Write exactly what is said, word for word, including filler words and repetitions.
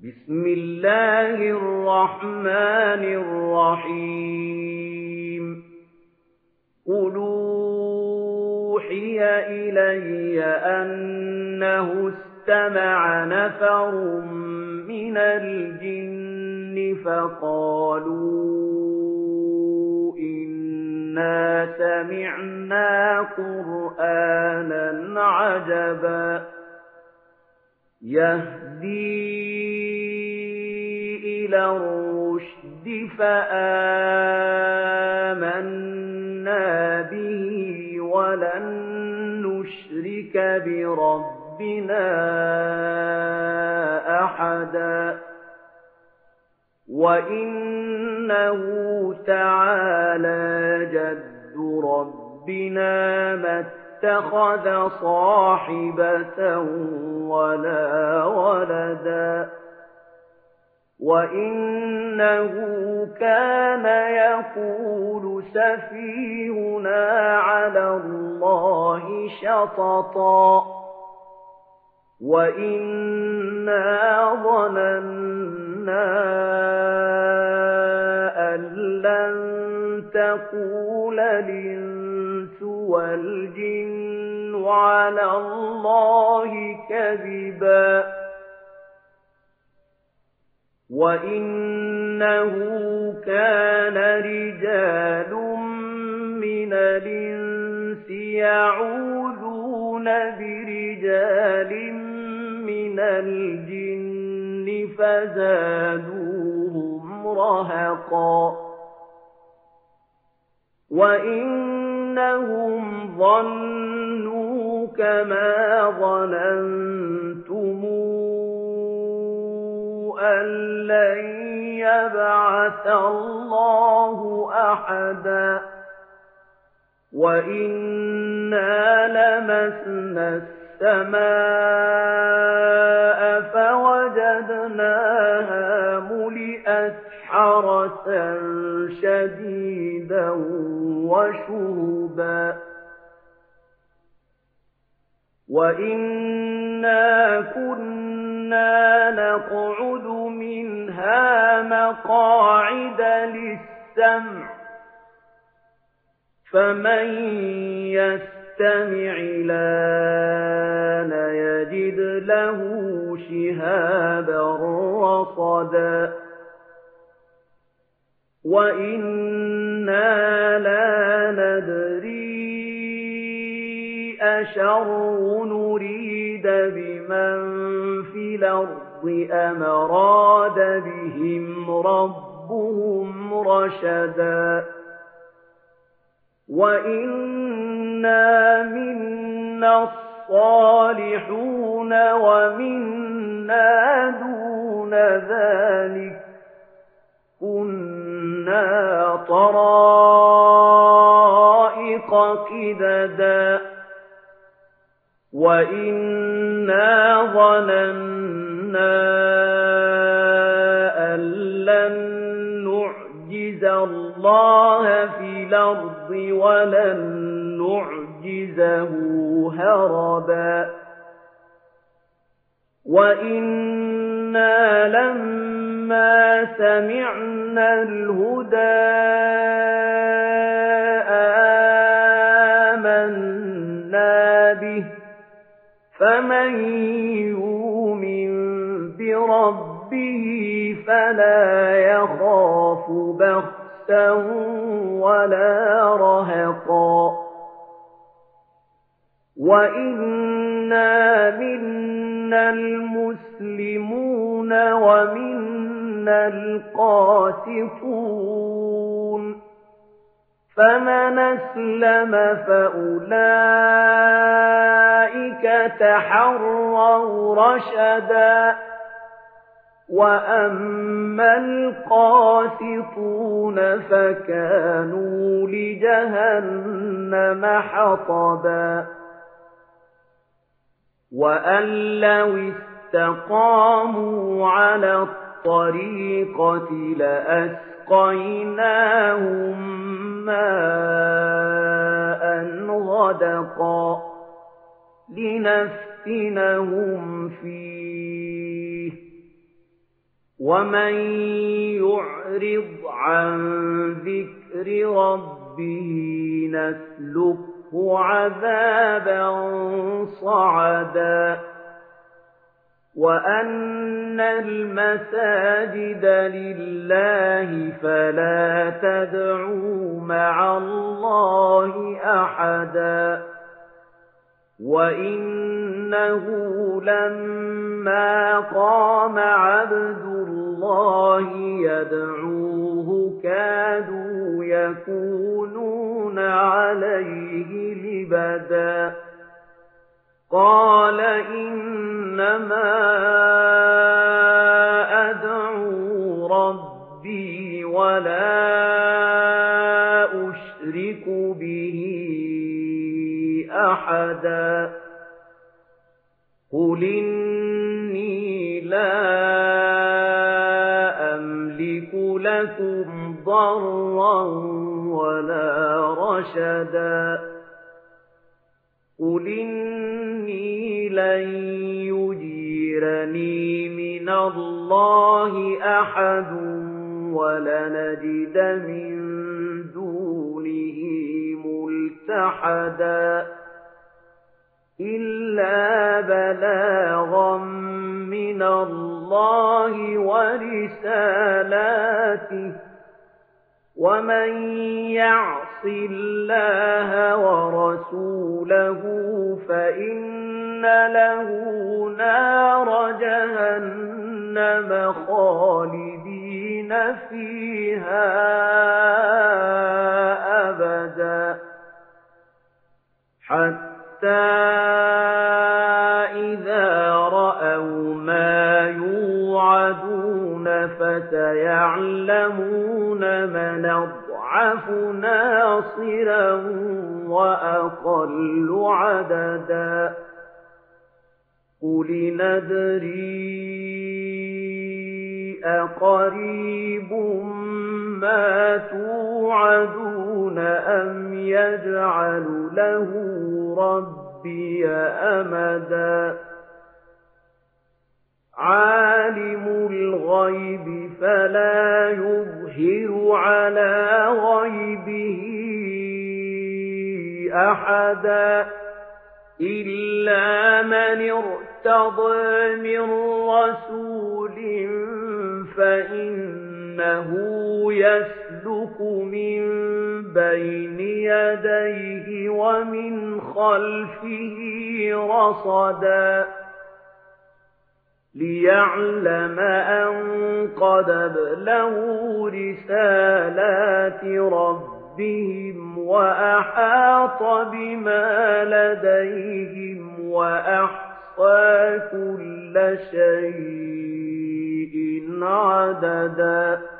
بسم الله الرحمن الرحيم قل أوحي إلي أنه استمع نفر من الجن فقالوا إنا سمعنا قرآنا عجبا يهدي إلى الرشد فآمنا به ولن نشرك بربنا أحدا وإنه تعالى جد ربنا ما اتخذ صاحبة ولا ولدا وإنه كان يقول سفيهنا على الله شططا وإنا ظننا أن لن تقول الإنس والجن على الله كذبا وإنه كان رجال من الإنس يعوذون برجال من الجن فزادوهم رهقا وإنهم ظنوا كما ظننتم أن لن يبعث الله أحدا وإنا لمسنا السماء فوجدناها ملئت حرسا شديدا وشهبا وإنا كنا نقعد منها مقاعد للسمع فمن يستمع الآن يجد له شهابا رصدا وإنا لا ندري أشر نريد بمن في الأرض أم أراد بهم ربهم رشدا وإنا منا الصالحون ومنا دون ذلك كنا طرائق قددا وإنا ظننا أن لن نعجز الله في الأرض ولن نعجزه هربا وإنا لما سمعنا الهدى آمنا به فمن يؤمن بربه فلا يخاف بخسا ولا رهقا وإنا منا المسلمون ومنا القاسطون فمن أسلم فأولئك تحروا رشدا وأما القاسطون فكانوا لجهنم حطبا وأن لو استقاموا على الطريقة لأسقيناهم ماء غدقا لنفتنهم فيه وَمَن يُعْرِضْ عَن ذِكْرِ رَبِّهِ نَسْلُكْهُ عَذَابًا صَعَدًا وَأَنَّ الْمَسَاجِدَ لِلَّهِ فَلَا تَدْعُوا مَعَ اللَّهِ أَحَدًا وَإِنَّهُ لَمَّا قَامَ عَبْدُ اللَّهِ يَدْعُوهُ كَادُوا يَكُونُونَ عَلَيْهِ لِبَدًا قَالَ إِنَّمَا أَدْعُو رَبِّي وَلَا أُشْرِكُ بِهِ أَحَدًا قُلْ إِنِّي لَا أَمْلِكُ لَكُمْ ضَرًّا وَلَا رَشَدًا قُلْ إِنِّي لَن يُجِيرَنِي مِنَ اللَّهِ أَحَدٌ وَلَنَجِدَ مِن دُونِهِ مُلْتَحَدًا إِلَّا بَلَاغًا مِّنَ اللَّهِ وَرِسَالَاتِهِ وَمَن يَعْصِ اللَّهَ وَرَسُولَهُ فَإِنَّ لَهُ نَارَ جَهَنَّمَ خَالِدِينَ فِيهَا أَبَدًا حَتَّى إِذَا رَأَوْا مَا يُوعَدُونَ فَسَيَعْلَمُونَ مَنْ أَضْعَفُ نَاصِرًا وَأَقَلُّ عَدَدًا قُلِ نَدْرِي أَقَرِيبٌ مَا تُوعَدُونَ أَمْ يَجْعَلُ لَهُ رَبِّي أَمَدًا عَالِمُ الْغَيْبِ فَلَا يُظْهِرُ عَلَى غَيْبِهِ أَحَدًا إِلَّا مَنِ ارْتَضَىٰ مِن رَّسُولٍ فَإِنَّهُ يَسْلُكُ مِن بَيْنِ يَدَيْهِ وَمِنْ خَلْفِهِ رَصَدًا لِيَعْلَمَ أَن قَدْ أَبْلَغُوا رِسَالَاتِ رَبِّهِمْ وَأَحَاطَ بِمَا لَدَيْهِمْ وَأَحْصَىٰ كُلَّ شَيْءٍ عَدَدًا